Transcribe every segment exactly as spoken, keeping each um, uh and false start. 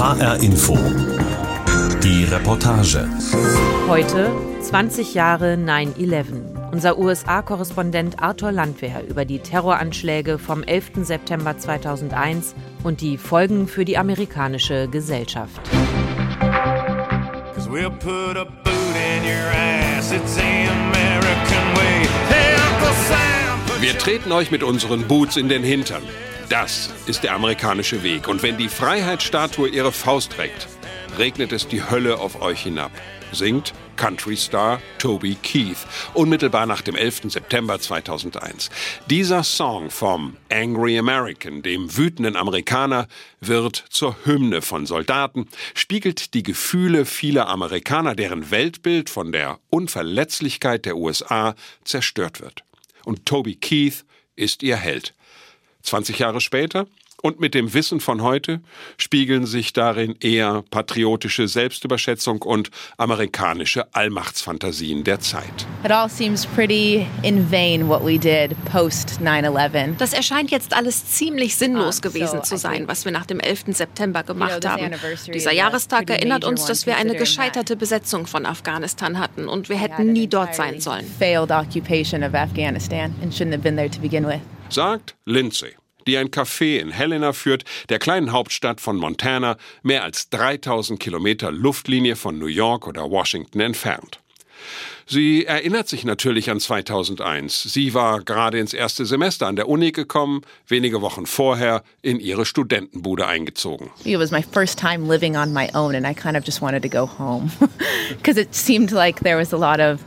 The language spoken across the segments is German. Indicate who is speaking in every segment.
Speaker 1: H R Info. Die Reportage.
Speaker 2: Heute zwanzig Jahre neun elf. Unser U S A-Korrespondent Arthur Landwehr über die Terroranschläge vom elften September zweitausendeins und die Folgen für die amerikanische Gesellschaft.
Speaker 3: Wir treten euch mit unseren Boots in den Hintern. Das ist der amerikanische Weg. Und wenn die Freiheitsstatue ihre Faust reckt, regnet es die Hölle auf euch hinab, singt Country-Star Toby Keith unmittelbar nach dem elften September zweitausendeins. Dieser Song vom Angry American, dem wütenden Amerikaner, wird zur Hymne von Soldaten, spiegelt die Gefühle vieler Amerikaner, deren Weltbild von der Unverletzlichkeit der U S A zerstört wird. Und Toby Keith ist ihr Held. zwanzig Jahre später und mit dem Wissen von heute spiegeln sich darin eher patriotische Selbstüberschätzung und amerikanische Allmachtsfantasien der Zeit.
Speaker 4: It all seems pretty in vain what we did post nine eleven.
Speaker 5: Das erscheint jetzt alles ziemlich sinnlos gewesen zu sein, was wir nach dem elften September gemacht haben. Dieser Jahrestag erinnert uns, dass wir eine gescheiterte Besetzung von Afghanistan hatten und wir hätten nie dort sein sollen.
Speaker 4: Failed occupation of Afghanistan and shouldn't have been there to begin with.
Speaker 3: Sagt Lindsay, die ein Café in Helena führt, der kleinen Hauptstadt von Montana, mehr als dreitausend Kilometer Luftlinie von New York oder Washington entfernt. Sie erinnert sich natürlich an zweitausendeins. Sie war gerade ins erste Semester an der Uni gekommen, wenige Wochen vorher in ihre Studentenbude eingezogen.
Speaker 4: It was my first time living on my own and I kind of just wanted to go home because it seemed like there was a lot of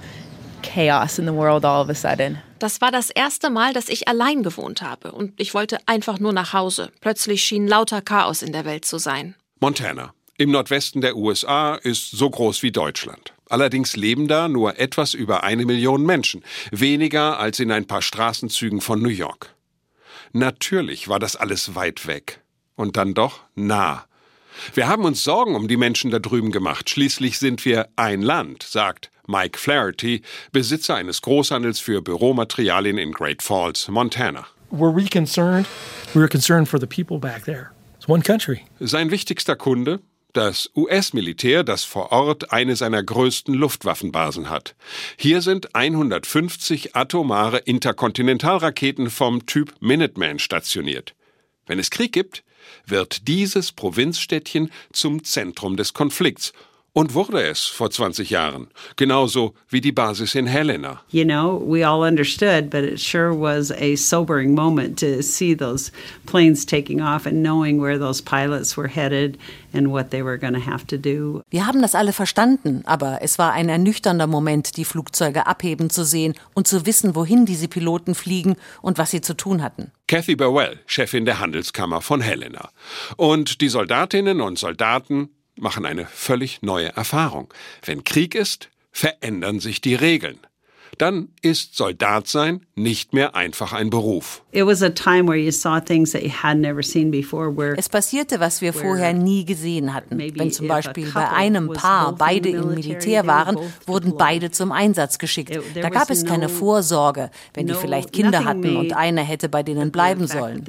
Speaker 4: chaos in the world all of a sudden.
Speaker 5: Das war das erste Mal, dass ich allein gewohnt habe und ich wollte einfach nur nach Hause. Plötzlich schien lauter Chaos in der Welt zu sein.
Speaker 3: Montana, im Nordwesten der U S A, ist so groß wie Deutschland. Allerdings leben da nur etwas über eine Million Menschen, weniger als in ein paar Straßenzügen von New York. Natürlich war das alles weit weg und dann doch nah. Wir haben uns Sorgen um die Menschen da drüben gemacht. Schließlich sind wir ein Land, sagt Mike Flaherty, Besitzer eines Großhandels für Büromaterialien in Great Falls, Montana.
Speaker 6: Were we concerned? We were concerned for the people back there. It's one country.
Speaker 3: Sein wichtigster Kunde? Das U S-Militär, das vor Ort eine seiner größten Luftwaffenbasen hat. Hier sind hundertfünfzig atomare Interkontinentalraketen vom Typ Minuteman stationiert. Wenn es Krieg gibt, wird dieses Provinzstädtchen zum Zentrum des Konflikts. Und wurde es vor zwanzig Jahren. Genauso wie die Basis in Helena.
Speaker 7: You know, we all understood, but it sure was a sobering moment to see those planes taking off and knowing where those pilots were headed and what they were going to have to do.
Speaker 8: Wir haben das alle verstanden, aber es war ein ernüchternder Moment, die Flugzeuge abheben zu sehen und zu wissen, wohin diese Piloten fliegen und was sie zu tun hatten.
Speaker 3: Kathy Burwell, Chefin der Handelskammer von Helena. Und die Soldatinnen und Soldaten machen eine völlig neue Erfahrung. Wenn Krieg ist, verändern sich die Regeln. Dann ist Soldatsein nicht mehr einfach ein Beruf.
Speaker 7: It was a time where you saw things that you had never seen before. Where
Speaker 8: es passierte, was wir vorher nie gesehen hatten. Wenn zum Beispiel bei einem Paar beide im Militär waren, wurden beide zum Einsatz geschickt. Da gab es keine Vorsorge, wenn die vielleicht Kinder hatten und einer hätte bei denen bleiben sollen.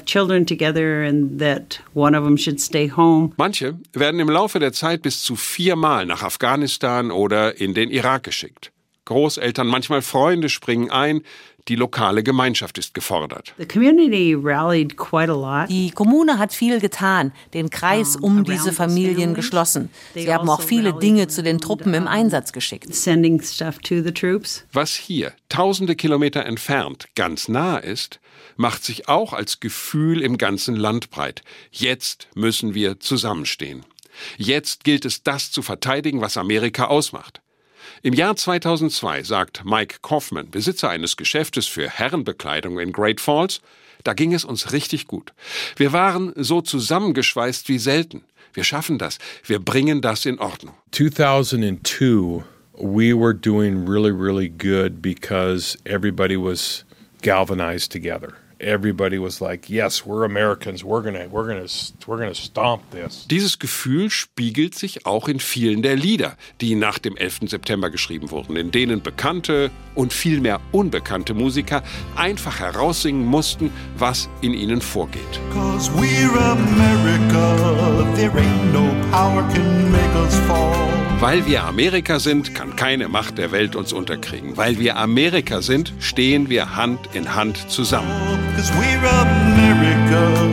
Speaker 3: Manche werden im Laufe der Zeit bis zu viermal nach Afghanistan oder in den Irak geschickt. Großeltern, manchmal Freunde springen ein. Die lokale Gemeinschaft ist gefordert.
Speaker 7: The community rallied quite a lot.
Speaker 8: Die Kommune hat viel getan, den Kreis um diese Familien geschlossen. Sie haben auch viele Dinge zu den Truppen im Einsatz geschickt.
Speaker 7: Sending stuff to the troops.
Speaker 3: Was hier, tausende Kilometer entfernt, ganz nah ist, macht sich auch als Gefühl im ganzen Land breit. Jetzt müssen wir zusammenstehen. Jetzt gilt es, das zu verteidigen, was Amerika ausmacht. Im Jahr zweitausendzwei sagt Mike Kaufman, Besitzer eines Geschäftes für Herrenbekleidung in Great Falls, da ging es uns richtig gut. Wir waren so zusammengeschweißt wie selten. Wir schaffen das. Wir bringen das in Ordnung.
Speaker 9: two thousand two, we were doing really, really good because everybody was galvanized together. Everybody was like, yes, we're Americans, we're gonna, we're gonna, we're gonna stomp this.
Speaker 3: Dieses Gefühl spiegelt sich auch in vielen der Lieder, die nach dem elften September geschrieben wurden, in denen bekannte und vielmehr unbekannte Musiker einfach heraussingen mussten, was in ihnen vorgeht.
Speaker 10: 'Cause we're America. there ain't no power can make us fall.
Speaker 3: Weil wir Amerika sind, kann keine Macht der Welt uns unterkriegen. Weil wir Amerika sind, stehen wir Hand in Hand zusammen.
Speaker 10: 'Cause we're America,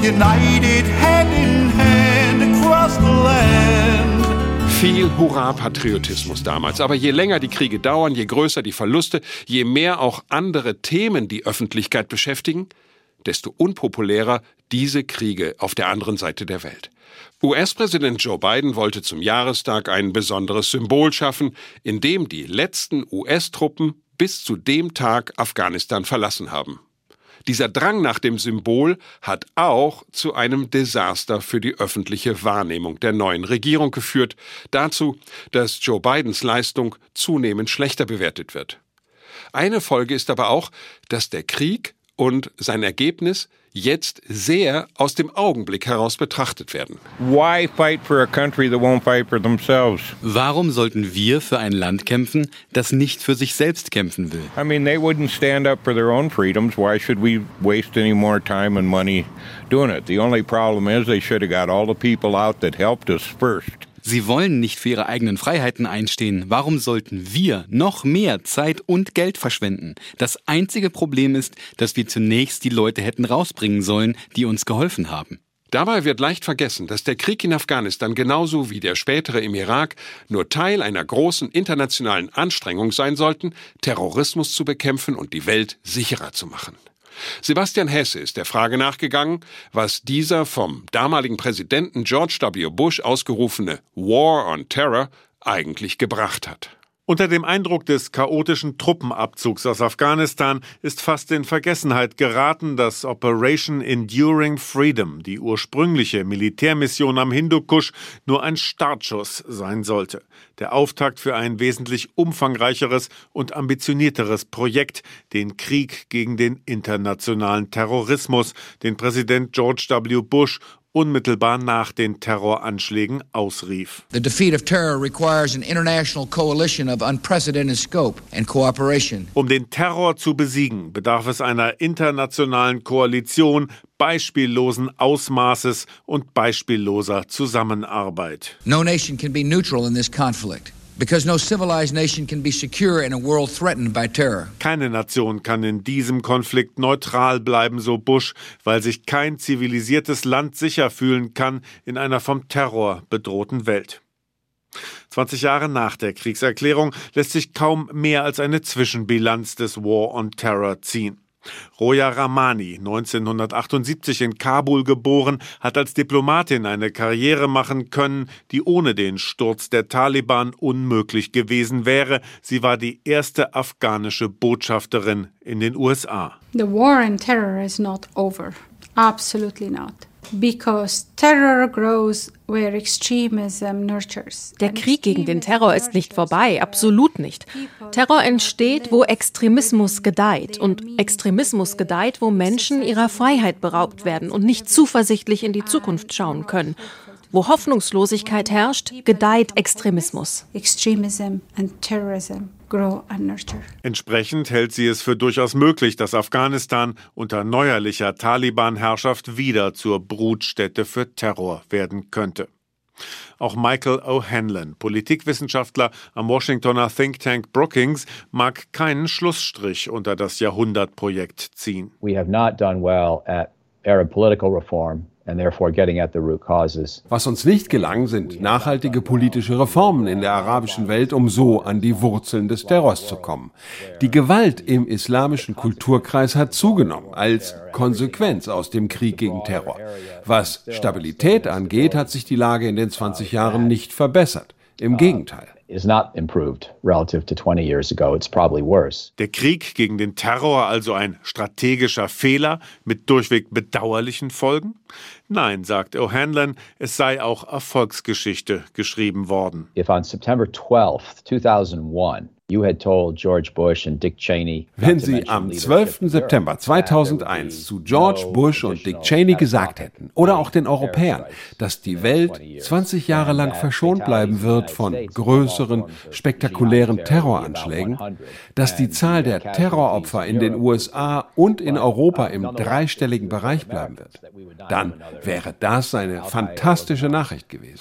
Speaker 10: united hand in hand across the land.
Speaker 3: Viel Hurra-Patriotismus damals. Aber je länger die Kriege dauern, je größer die Verluste, je mehr auch andere Themen die Öffentlichkeit beschäftigen, desto unpopulärer diese Kriege auf der anderen Seite der Welt. U S-Präsident Joe Biden wollte zum Jahrestag ein besonderes Symbol schaffen, in dem die letzten U S-Truppen bis zu dem Tag Afghanistan verlassen haben. Dieser Drang nach dem Symbol hat auch zu einem Desaster für die öffentliche Wahrnehmung der neuen Regierung geführt, dazu, dass Joe Bidens Leistung zunehmend schlechter bewertet wird. Eine Folge ist aber auch, dass der Krieg und sein Ergebnis jetzt sehr aus dem Augenblick heraus betrachtet werden.
Speaker 9: Why fight for a country that won't fight for themselves?
Speaker 11: Warum sollten wir für ein Land kämpfen, das nicht für sich selbst kämpfen will?
Speaker 9: I mean, they wouldn't stand up for their own freedoms. Why should we waste any more time and money doing it? The only problem is they should have got all the people out that helped us first.
Speaker 11: Sie wollen nicht für ihre eigenen Freiheiten einstehen. Warum sollten wir noch mehr Zeit und Geld verschwenden? Das einzige Problem ist, dass wir zunächst die Leute hätten rausbringen sollen, die uns geholfen haben.
Speaker 3: Dabei wird leicht vergessen, dass der Krieg in Afghanistan genauso wie der spätere im Irak nur Teil einer großen internationalen Anstrengung sein sollten, Terrorismus zu bekämpfen und die Welt sicherer zu machen. Sebastian Hesse ist der Frage nachgegangen, was dieser vom damaligen Präsidenten George W. Bush ausgerufene War on Terror eigentlich gebracht hat.
Speaker 12: Unter dem Eindruck des chaotischen Truppenabzugs aus Afghanistan ist fast in Vergessenheit geraten, dass Operation Enduring Freedom, die ursprüngliche Militärmission am Hindukusch, nur ein Startschuss sein sollte. Der Auftakt für ein wesentlich umfangreicheres und ambitionierteres Projekt, den Krieg gegen den internationalen Terrorismus, den Präsident George W. Bush unmittelbar nach den Terroranschlägen ausrief.
Speaker 13: The defeat of terror requires an international coalition of unprecedented scope and cooperation.
Speaker 12: Um den Terror zu besiegen, bedarf es einer internationalen Koalition beispiellosen Ausmaßes und beispielloser Zusammenarbeit.
Speaker 13: No nation can be neutral in this conflict. Because no civilized nation can be secure in a world threatened by terror.
Speaker 12: Keine Nation kann in diesem Konflikt neutral bleiben, so Bush, weil sich kein zivilisiertes Land sicher fühlen kann in einer vom Terror bedrohten Welt. zwanzig Jahre nach der Kriegserklärung lässt sich kaum mehr als eine Zwischenbilanz des War on Terror ziehen. Roya Rahmani, neunzehnhundertachtundsiebzig in Kabul geboren, hat als Diplomatin eine Karriere machen können, die ohne den Sturz der Taliban unmöglich gewesen wäre. Sie war die erste afghanische Botschafterin in den U S A.
Speaker 14: The war on terror is not over. Absolutely not. Because terror grows where extremism nurtures.
Speaker 5: Der Krieg gegen den Terror ist nicht vorbei, absolut nicht. Terror entsteht, wo Extremismus gedeiht. Und Extremismus gedeiht, wo Menschen ihrer Freiheit beraubt werden und nicht zuversichtlich in die Zukunft schauen können. Wo Hoffnungslosigkeit herrscht, gedeiht Extremismus.
Speaker 14: Extremism and terrorism grow and nurture.
Speaker 12: Entsprechend hält sie es für durchaus möglich, dass Afghanistan unter neuerlicher Taliban-Herrschaft wieder zur Brutstätte für Terror werden könnte. Auch Michael O'Hanlon, Politikwissenschaftler am Washingtoner Think Tank Brookings, mag keinen Schlussstrich unter das Jahrhundertprojekt ziehen.
Speaker 15: We have not done well at Arab political reform. And therefore getting at the root causes.
Speaker 3: Was uns nicht gelang, sind nachhaltige politische Reformen in der arabischen Welt, um so an die Wurzeln des Terrors zu kommen. Die Gewalt im islamischen Kulturkreis hat zugenommen, als Konsequenz aus dem Krieg gegen Terror. Was Stabilität angeht, hat sich die Lage in den zwanzig Jahren nicht verbessert. Im Gegenteil.
Speaker 15: Is not improved relative to twenty years ago. It's probably worse.
Speaker 12: Der Krieg gegen den Terror also ein strategischer Fehler mit durchweg bedauerlichen Folgen? Nein, sagt O'Hanlon, es sei auch Erfolgsgeschichte geschrieben worden.
Speaker 15: If on September twelfth, two thousand one,
Speaker 3: Wenn Sie am zwölften September zweitausendeins zu George Bush und Dick Cheney gesagt hätten, oder auch den Europäern, dass die Welt zwanzig Jahre lang verschont bleiben wird von größeren, spektakulären Terroranschlägen, dass die Zahl der Terroropfer in den U S A und in Europa im dreistelligen Bereich bleiben wird, dann wäre das eine fantastische Nachricht gewesen.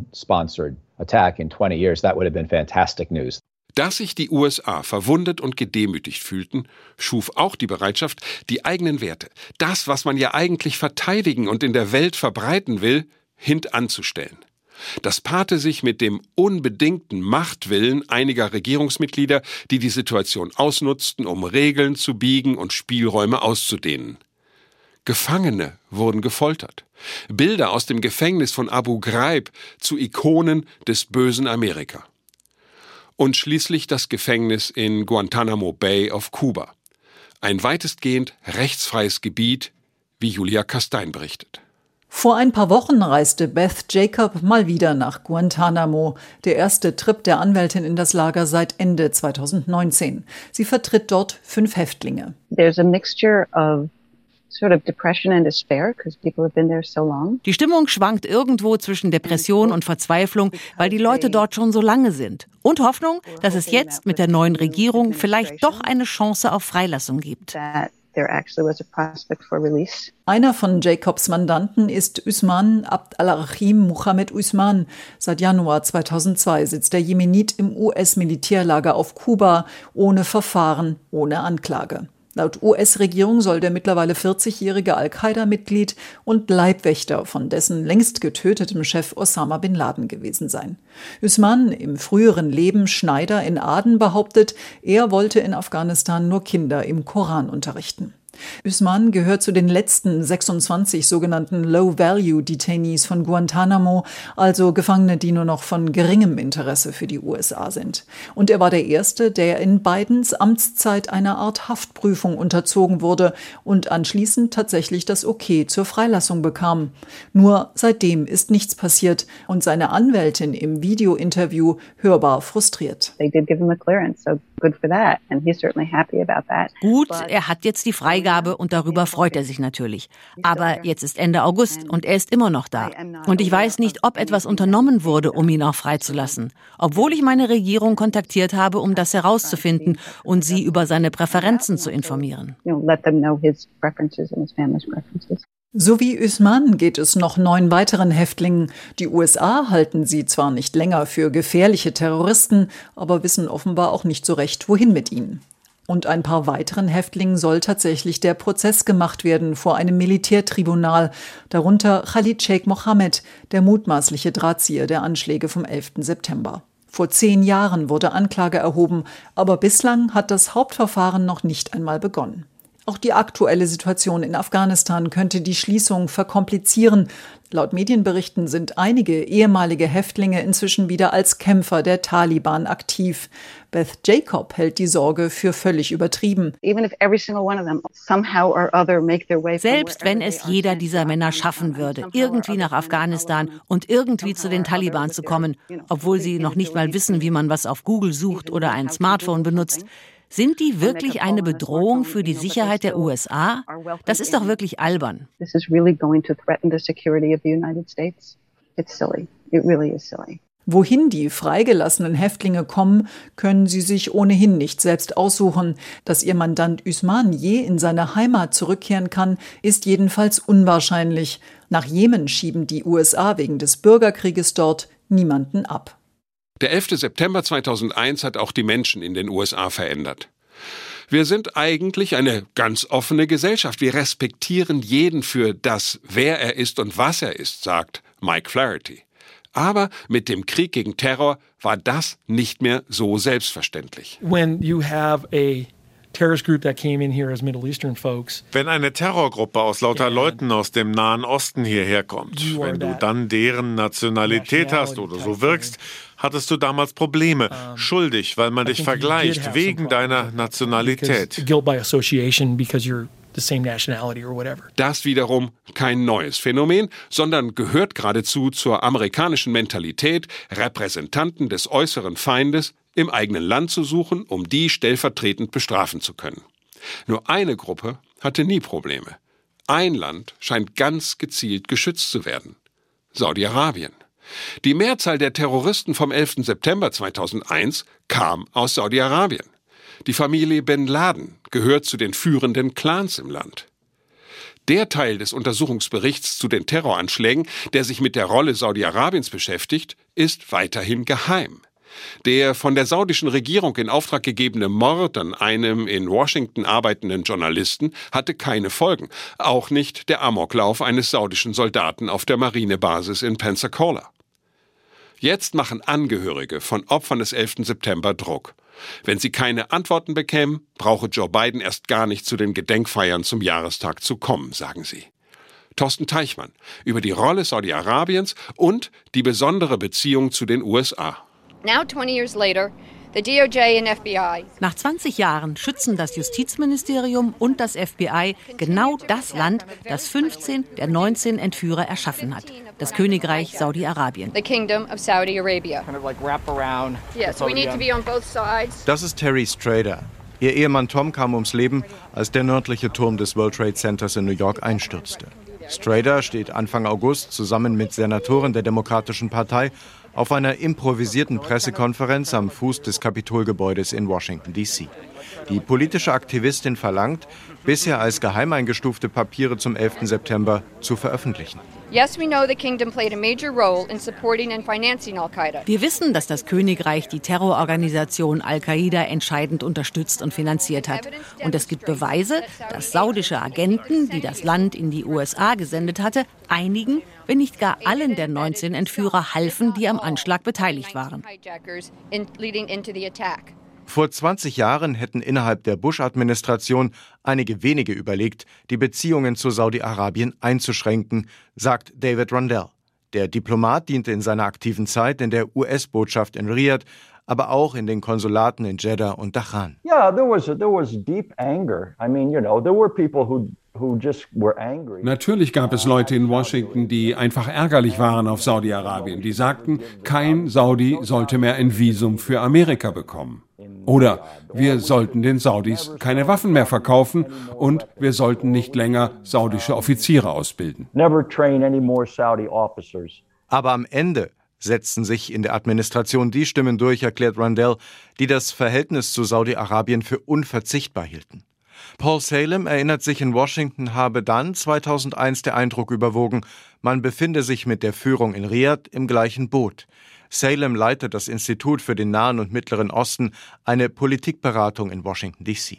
Speaker 3: Dass sich die U S A verwundet und gedemütigt fühlten, schuf auch die Bereitschaft, die eigenen Werte, das, was man ja eigentlich verteidigen und in der Welt verbreiten will, hintanzustellen. Das paarte sich mit dem unbedingten Machtwillen einiger Regierungsmitglieder, die die Situation ausnutzten, um Regeln zu biegen und Spielräume auszudehnen. Gefangene wurden gefoltert. Bilder aus dem Gefängnis von Abu Ghraib zu Ikonen des bösen Amerika. Und schließlich das Gefängnis in Guantanamo Bay auf Kuba. Ein weitestgehend rechtsfreies Gebiet, wie Julia Kastein berichtet.
Speaker 16: Vor ein paar Wochen reiste Beth Jacob mal wieder nach Guantanamo. Der erste Trip der Anwältin in das Lager seit Ende zweitausendneunzehn. Sie vertritt dort fünf Häftlinge.
Speaker 17: There's a mixture of sort of depression and despair because people have been there so long.
Speaker 8: Die Stimmung schwankt irgendwo zwischen Depression und Verzweiflung, weil die Leute dort schon so lange sind. Und Hoffnung, dass es jetzt mit der neuen Regierung vielleicht doch eine Chance auf Freilassung gibt.
Speaker 16: Einer von Jacobs Mandanten ist Usman Abd al-Rahim Mohammed Usman. Seit Januar zweitausendzwei sitzt der Jemenit im U S-Militärlager auf Kuba, ohne Verfahren, ohne Anklage. Laut U S-Regierung soll der mittlerweile vierzigjährige Al-Qaida-Mitglied und Leibwächter von dessen längst getötetem Chef Osama bin Laden gewesen sein. Usman, im früheren Leben Schneider in Aden, behauptet, er wollte in Afghanistan nur Kinder im Koran unterrichten. Usman gehört zu den letzten sechsundzwanzig sogenannten Low-Value-Detainees von Guantanamo, also Gefangene, die nur noch von geringem Interesse für die U S A sind. Und er war der Erste, der in Bidens Amtszeit einer Art Haftprüfung unterzogen wurde und anschließend tatsächlich das Okay zur Freilassung bekam. Nur seitdem ist nichts passiert und seine Anwältin im Videointerview hörbar frustriert.
Speaker 17: They did give him a clearance, so good for that, and he's certainly happy about that.
Speaker 8: Gut, er hat jetzt die Freigabe und darüber freut er sich natürlich. Aber jetzt ist Ende August und er ist immer noch da. Und ich weiß nicht, ob etwas unternommen wurde, um ihn auch freizulassen. Obwohl ich meine Regierung kontaktiert habe, um das herauszufinden und sie über seine Präferenzen zu informieren.
Speaker 16: So wie Usman geht es noch neun weiteren Häftlingen. Die U S A halten sie zwar nicht länger für gefährliche Terroristen, aber wissen offenbar auch nicht so recht, wohin mit ihnen. Und ein paar weiteren Häftlingen soll tatsächlich der Prozess gemacht werden vor einem Militärtribunal, darunter Khalid Sheikh Mohammed, der mutmaßliche Drahtzieher der Anschläge vom elften September. Vor zehn Jahren wurde Anklage erhoben, aber bislang hat das Hauptverfahren noch nicht einmal begonnen. Auch die aktuelle Situation in Afghanistan könnte die Schließung verkomplizieren. Laut Medienberichten sind einige ehemalige Häftlinge inzwischen wieder als Kämpfer der Taliban aktiv. Beth Jacob hält die Sorge für völlig übertrieben.
Speaker 8: Selbst wenn es jeder dieser Männer schaffen würde, irgendwie nach Afghanistan und irgendwie zu den Taliban zu kommen, obwohl sie noch nicht mal wissen, wie man was auf Google sucht oder ein Smartphone benutzt, sind die wirklich eine Bedrohung für die Sicherheit der U S A? Das ist doch wirklich albern.
Speaker 16: Wohin die freigelassenen Häftlinge kommen, können sie sich ohnehin nicht selbst aussuchen. Dass ihr Mandant Usman je in seine Heimat zurückkehren kann, ist jedenfalls unwahrscheinlich. Nach Jemen schieben die U S A wegen des Bürgerkrieges dort niemanden ab.
Speaker 3: Der elfte September zweitausendeins hat auch die Menschen in den U S A verändert. Wir sind eigentlich eine ganz offene Gesellschaft. Wir respektieren jeden für das, wer er ist und was er ist, sagt Mike Flaherty. Aber mit dem Krieg gegen Terror war das nicht mehr so selbstverständlich.
Speaker 6: When you have a
Speaker 12: Wenn eine Terrorgruppe aus lauter Leuten aus dem Nahen Osten hierher kommt, wenn du dann deren Nationalität hast oder so wirkst, hattest du damals Probleme. Schuldig, weil man dich vergleicht wegen deiner Nationalität.
Speaker 6: the same nationality or whatever.
Speaker 3: Das wiederum kein neues Phänomen, sondern gehört geradezu zur amerikanischen Mentalität, Repräsentanten des äußeren Feindes im eigenen Land zu suchen, um die stellvertretend bestrafen zu können. Nur eine Gruppe hatte nie Probleme. Ein Land scheint ganz gezielt geschützt zu werden: Saudi-Arabien. Die Mehrzahl der Terroristen vom elften September zweitausendeins kam aus Saudi-Arabien. Die Familie Bin Laden gehört zu den führenden Clans im Land. Der Teil des Untersuchungsberichts zu den Terroranschlägen, der sich mit der Rolle Saudi-Arabiens beschäftigt, ist weiterhin geheim. Der von der saudischen Regierung in Auftrag gegebene Mord an einem in Washington arbeitenden Journalisten hatte keine Folgen, auch nicht der Amoklauf eines saudischen Soldaten auf der Marinebasis in Pensacola. Jetzt machen Angehörige von Opfern des elften September Druck. Wenn sie keine Antworten bekämen, brauche Joe Biden erst gar nicht zu den Gedenkfeiern zum Jahrestag zu kommen, sagen sie. Thorsten Teichmann über die Rolle Saudi-Arabiens und die besondere Beziehung zu den U S A.
Speaker 18: Now, twenty years later, the D O J and F B I.
Speaker 8: Nach zwanzig Jahren schützen das Justizministerium und das F B I genau das Land, das fünfzehn der neunzehn Entführer erschaffen hat: das Königreich Saudi-Arabien.
Speaker 18: The Kingdom of Saudi Arabia. Kind of like wrap around. Yes, we need to be on both sides.
Speaker 19: Das ist Terry Strader. Ihr Ehemann Tom kam ums Leben, als der nördliche Turm des World Trade Centers in New York einstürzte. Strader steht Anfang August zusammen mit Senatoren der Demokratischen Partei auf einer improvisierten Pressekonferenz am Fuß des Kapitolgebäudes in Washington, D C Die politische Aktivistin verlangt, bisher als geheim eingestufte Papiere zum elften September zu veröffentlichen.
Speaker 18: Yes, we know the kingdom played a major role in supporting and financing Al-Qaeda.
Speaker 8: Wir wissen, dass das Königreich die Terrororganisation Al-Qaida entscheidend unterstützt und finanziert hat. Und es gibt Beweise, dass saudische Agenten, die das Land in die U S A gesendet hatte, einigen, wenn nicht gar allen der neunzehn Entführer halfen, die am Anschlag beteiligt waren.
Speaker 19: Vor zwanzig Jahren hätten innerhalb der Bush-Administration einige wenige überlegt, die Beziehungen zu Saudi-Arabien einzuschränken, sagt David Rundell. Der Diplomat diente in seiner aktiven Zeit in der U S-Botschaft in Riyadh, aber auch in den Konsulaten in Jeddah und Dachan.
Speaker 20: Yeah, there was there was deep anger. I mean, you know, there were people who
Speaker 3: Natürlich gab es Leute in Washington, die einfach ärgerlich waren auf Saudi-Arabien. Die sagten, kein Saudi sollte mehr ein Visum für Amerika bekommen. Oder wir sollten den Saudis keine Waffen mehr verkaufen und wir sollten nicht länger saudische Offiziere ausbilden.
Speaker 19: Aber am Ende setzten sich in der Administration die Stimmen durch, erklärt Rundell, die das Verhältnis zu Saudi-Arabien für unverzichtbar hielten. Paul Salem erinnert sich, in Washington habe dann zweitausendeins der Eindruck überwogen, man befinde sich mit der Führung in Riyadh im gleichen Boot. Salem leitet das Institut für den Nahen und Mittleren Osten, eine Politikberatung in Washington, D C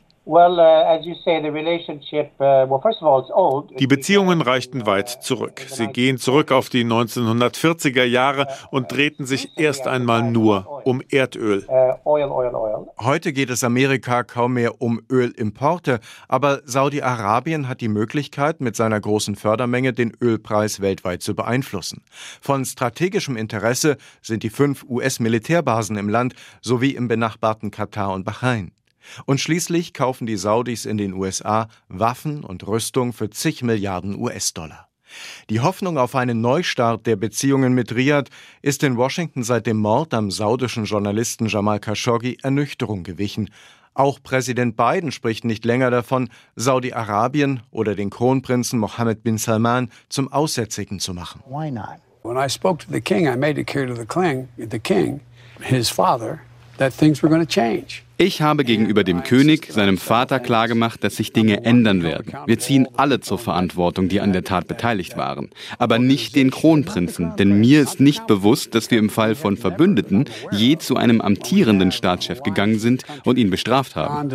Speaker 12: Die Beziehungen reichten weit zurück. Sie gehen zurück auf die neunzehnhundertvierziger Jahre und drehten sich erst einmal nur um Erdöl.
Speaker 19: Heute geht es Amerika kaum mehr um Ölimporte, aber Saudi-Arabien hat die Möglichkeit, mit seiner großen Fördermenge den Ölpreis weltweit zu beeinflussen. Von strategischem Interesse sind die fünf U S-Militärbasen im Land sowie im benachbarten Katar und Bahrain. Und schließlich kaufen die Saudis in den U S A Waffen und Rüstung für zig Milliarden U S-Dollar. Die Hoffnung auf einen Neustart der Beziehungen mit Riyadh ist in Washington seit dem Mord am saudischen Journalisten Jamal Khashoggi Ernüchterung gewichen. Auch Präsident Biden spricht nicht länger davon, Saudi-Arabien oder den Kronprinzen Mohammed bin Salman zum Aussätzigen zu machen.
Speaker 21: Why not? When I spoke to the king, I made it clear to the king, the king, his father, that things were going to change.
Speaker 11: Ich habe gegenüber dem König, seinem Vater, klargemacht, dass sich Dinge ändern werden. Wir ziehen alle zur Verantwortung, die an der Tat beteiligt waren. Aber nicht den Kronprinzen, denn mir ist nicht bewusst, dass wir im Fall von Verbündeten je zu einem amtierenden Staatschef gegangen sind und ihn bestraft haben.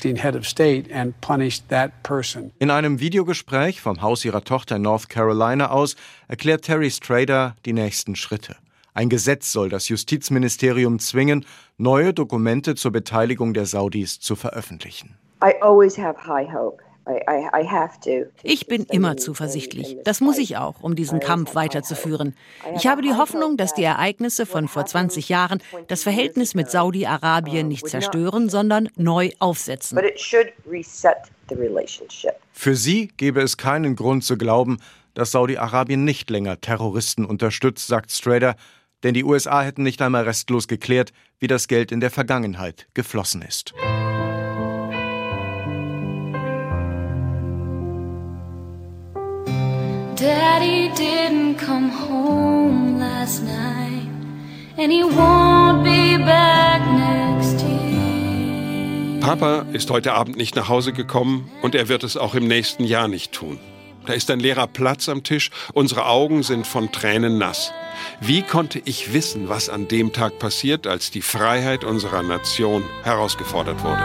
Speaker 19: In einem Videogespräch vom Haus ihrer Tochter in North Carolina aus erklärt Terry Strader die nächsten Schritte. Ein Gesetz soll das Justizministerium zwingen, neue Dokumente zur Beteiligung der Saudis zu veröffentlichen.
Speaker 22: I always have high hope
Speaker 8: Ich bin immer zuversichtlich. Das muss ich auch, um diesen Kampf weiterzuführen. Ich habe die Hoffnung, dass die Ereignisse von vor zwanzig Jahren das Verhältnis mit Saudi-Arabien nicht zerstören, sondern neu aufsetzen.
Speaker 19: Für sie gäbe es keinen Grund zu glauben, dass Saudi-Arabien nicht länger Terroristen unterstützt, sagt Strader, denn die U S A hätten nicht einmal restlos geklärt, wie das Geld in der Vergangenheit geflossen ist.
Speaker 1: Daddy didn't come home last night, and he won't be back next year.
Speaker 3: Papa ist heute Abend nicht nach Hause gekommen und er wird es auch im nächsten Jahr nicht tun. Da ist ein leerer Platz am Tisch, unsere Augen sind von Tränen nass. Wie konnte ich wissen, was an dem Tag passiert, als die Freiheit unserer Nation herausgefordert wurde?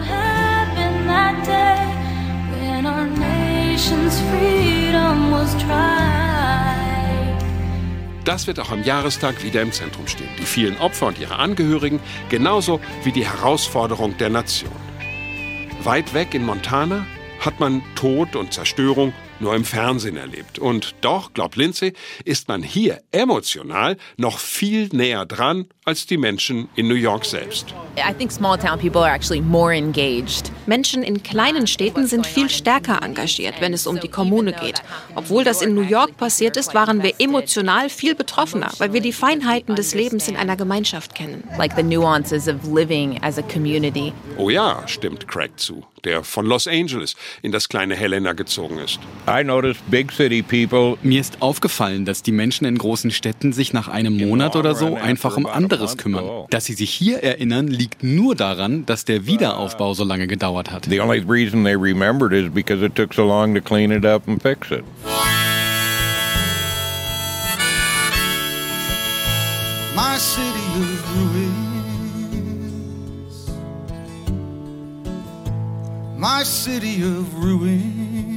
Speaker 3: Das wird auch am Jahrestag wieder im Zentrum stehen. Die vielen Opfer und ihre Angehörigen, genauso wie die Herausforderung der Nation. Weit weg in Montana hat man Tod und Zerstörung nur im Fernsehen erlebt. Und doch, glaubt Lindsay, ist man hier emotional noch viel näher dran als die Menschen in New York selbst.
Speaker 4: I think small town people are actually more engaged.
Speaker 5: Menschen in kleinen Städten sind viel stärker engagiert, wenn es um die Kommune geht. Obwohl das in New York passiert ist, waren wir emotional viel betroffener, weil wir die Feinheiten des Lebens in einer Gemeinschaft kennen.
Speaker 4: Like the nuances of living as a community.
Speaker 3: Oh ja, stimmt Craig zu, der von Los Angeles in das kleine Helena gezogen ist.
Speaker 11: I noticed big city people. Mir ist aufgefallen, dass die Menschen in großen Städten sich nach einem Monat oder so einfach um anderes kümmern. Dass sie sich hier erinnern, liegt nur daran, dass der Wiederaufbau so lange gedauert hat.
Speaker 9: The only reason they remembered is because it took so long to clean it up and fix it.
Speaker 10: My city of ruins. My city of ruins.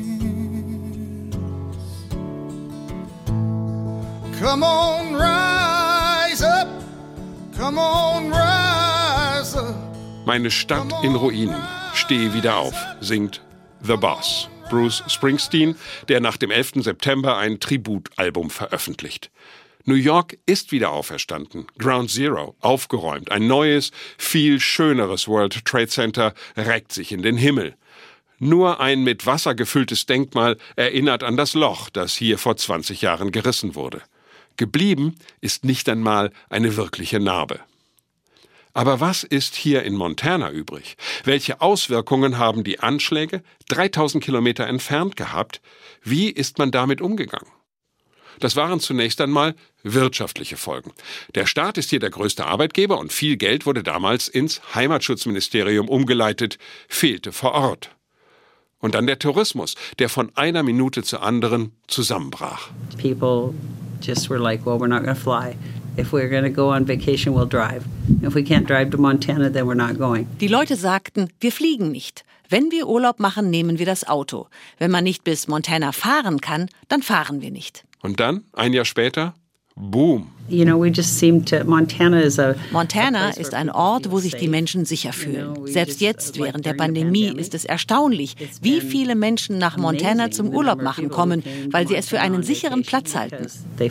Speaker 10: Come on, rise up. Come on, rise up.
Speaker 3: Meine Stadt in Ruinen. Steh wieder auf, singt The Boss. Bruce Springsteen, der nach dem elften September ein Tributalbum veröffentlicht. New York ist wieder auferstanden. Ground Zero, aufgeräumt. Ein neues, viel schöneres World Trade Center reckt sich in den Himmel. Nur ein mit Wasser gefülltes Denkmal erinnert an das Loch, das hier vor zwanzig Jahren gerissen wurde. Geblieben ist nicht einmal eine wirkliche Narbe. Aber was ist hier in Montana übrig? Welche Auswirkungen haben die Anschläge dreitausend Kilometer entfernt gehabt? Wie ist man damit umgegangen? Das waren zunächst einmal wirtschaftliche Folgen. Der Staat ist hier der größte Arbeitgeber und viel Geld wurde damals ins Heimatschutzministerium umgeleitet, fehlte vor Ort. Und dann der Tourismus, der von einer Minute zur anderen zusammenbrach.
Speaker 7: People just were like, well, we're not going to fly. If we're going to go on vacation, we'll drive. If we can't drive to Montana, then we're not going.
Speaker 8: Die Leute sagten, wir fliegen nicht. Wenn wir Urlaub machen, nehmen wir das Auto. Wenn man nicht bis Montana fahren kann, dann fahren wir nicht.
Speaker 3: Und dann, ein Jahr später, boom.
Speaker 7: You know, we just seem to, Montana is a,
Speaker 8: Montana ist ein Ort, wo sich die Menschen sicher fühlen. Selbst jetzt, während der Pandemie, ist es erstaunlich, wie viele Menschen nach Montana zum Urlaub machen kommen, weil sie es für einen sicheren Platz halten.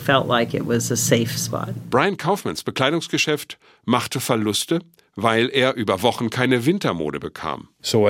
Speaker 3: Brian Kaufmans Bekleidungsgeschäft machte Verluste, weil er über Wochen keine Wintermode bekam.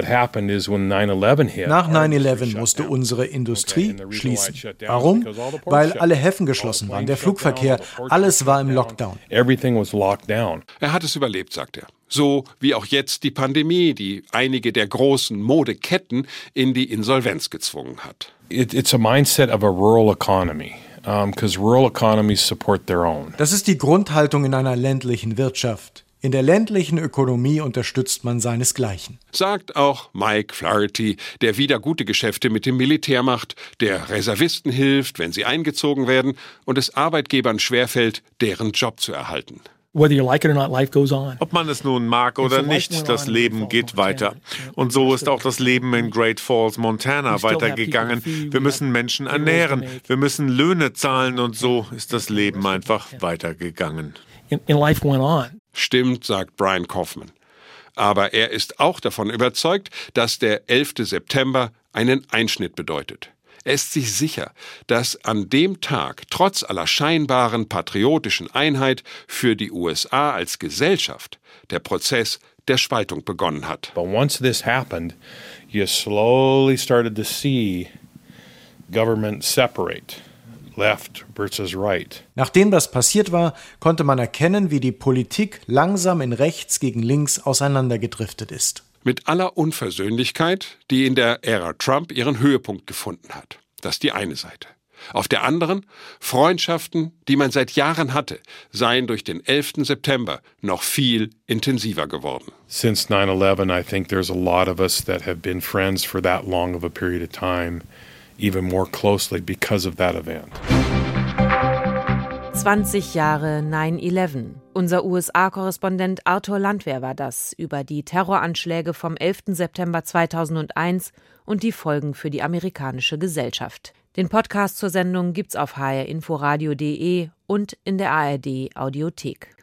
Speaker 22: Nach nine eleven musste unsere Industrie schließen. Warum? Weil alle Häfen geschlossen waren, der Flugverkehr, alles war im Lockdown.
Speaker 3: Er hat es überlebt, sagt er. So wie auch jetzt die Pandemie, die einige der großen Modeketten in die Insolvenz gezwungen hat.
Speaker 9: It's a mindset of a rural economy. Because um, rural economies support their own.
Speaker 22: Das ist die Grundhaltung in einer ländlichen Wirtschaft. In der ländlichen Ökonomie unterstützt man seinesgleichen.
Speaker 3: Sagt auch Mike Flaherty, der wieder gute Geschäfte mit dem Militär macht, der Reservisten hilft, wenn sie eingezogen werden und es Arbeitgebern schwerfällt, deren Job zu erhalten.
Speaker 6: Whether you like it or not, life goes on.
Speaker 12: Ob man es nun mag oder nicht, das Leben geht weiter. Und so ist auch das Leben in Great Falls, Montana weitergegangen. Wir müssen Menschen ernähren, wir müssen Löhne zahlen und so ist das Leben einfach weitergegangen.
Speaker 6: In life went on.
Speaker 3: Stimmt, sagt Brian Kaufman. Aber er ist auch davon überzeugt, dass der elfte September einen Einschnitt bedeutet. Er ist sich sicher, dass an dem Tag trotz aller scheinbaren patriotischen Einheit für die U S A als Gesellschaft der Prozess der Spaltung begonnen hat.
Speaker 9: But once this happened, you slowly started to see government separate. Left versus right.
Speaker 22: Nachdem das passiert war, konnte man erkennen, wie die Politik langsam in rechts gegen links auseinandergedriftet ist.
Speaker 3: Mit aller Unversöhnlichkeit, die in der Ära Trump ihren Höhepunkt gefunden hat. Das ist die eine Seite. Auf der anderen Freundschaften, die man seit Jahren hatte, seien durch den elften September noch viel intensiver geworden.
Speaker 9: Since nine eleven, I think there's a lot of us that have been friends for that long of a period of time, even more closely because of that event.
Speaker 8: zwanzig Jahre nine eleven. Unser U S A-Korrespondent Arthur Landwehr war das über die Terroranschläge vom elften September zweitausendeins und die Folgen für die amerikanische Gesellschaft. Den Podcast zur Sendung gibt's auf h r inforadio punkt d e und in der A R D Audiothek.